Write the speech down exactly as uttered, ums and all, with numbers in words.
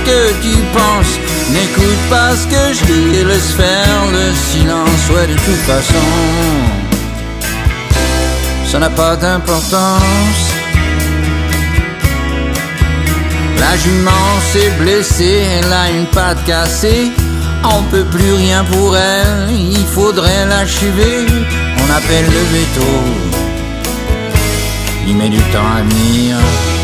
que tu penses. N'écoute pas ce que je dis et laisse faire le silence. Ouais, de toute façon, ça n'a pas d'importance. La jument s'est blessée, elle a une patte cassée. On peut plus rien pour elle, il faudrait l'achever. On appelle le veto, il met du temps à venir.